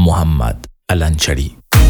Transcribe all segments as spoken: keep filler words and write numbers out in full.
محمد الانچری.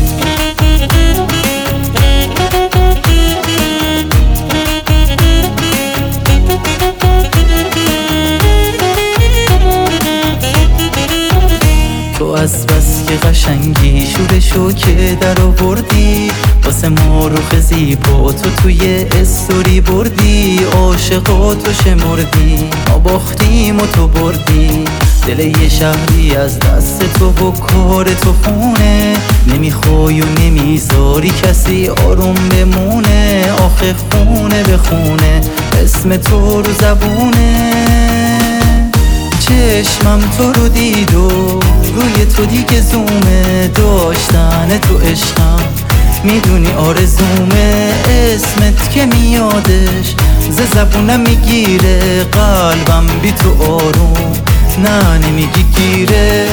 تو از بس که قشنگی شورشو که در آوردی، واسه ما روخ زیبا تو توی استوری بردی، عاشقاتو شمردی، ما باختیم و تو بردی، دل یه شهری از دست تو و کار تو خونه، نمیخوای و نمیذاری کسی آروم بمونه، آخه خونه به خونه اسم تو رو زبونه. چشمم تو رو دید و روی تو دیگه زومه، داشتن تو عشقم میدونی آرزومه، اسمت که میادش ز زبونم میگیره، قلبم بی تو آروم نه نمیگی گیره.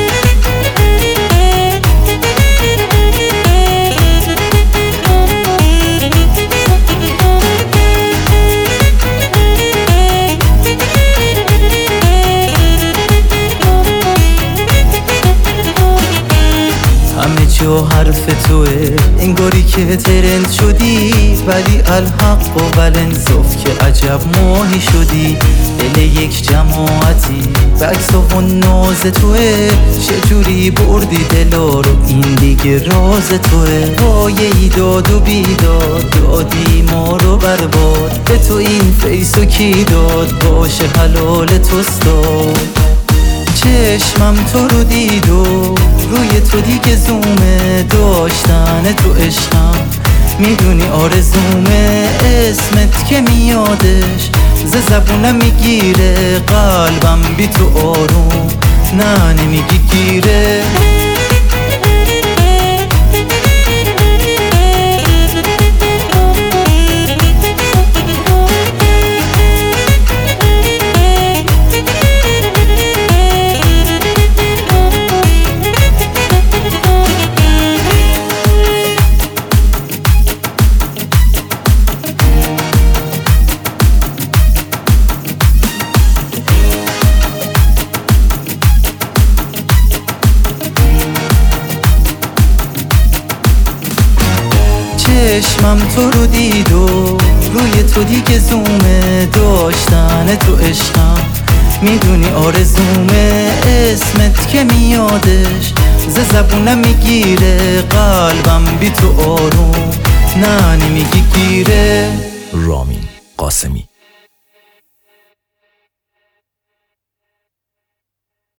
همه جا حرف توه، انگاری که ترند شدی، ولی الحق و ولنصف که عجب ماهی شدی، دل یک جماعتی به عکس و ناز توه، چجوری بردی دلا رو این دیگه راز توه، وای ایداد و بیداد دادی ما رو برباد، به تو این فیسو کی داد باشه حلال توستاد. چشمم تو رو دید و روی تو دیگه زومه، داشتن تو عشقم میدونی آرزومه، اسمت که میادش ز زبونم میگیره، قلبم بی تو آروم نه نمیگی گیره. چشمم تو رو دید و روی تو دیگه زومه، داشتن تو عشقم میدونی آرزومه، اسمت که میادش ز زبونم میگیره، قلبم بی تو آروم نه نمیگی گیره. رامین قاسمی.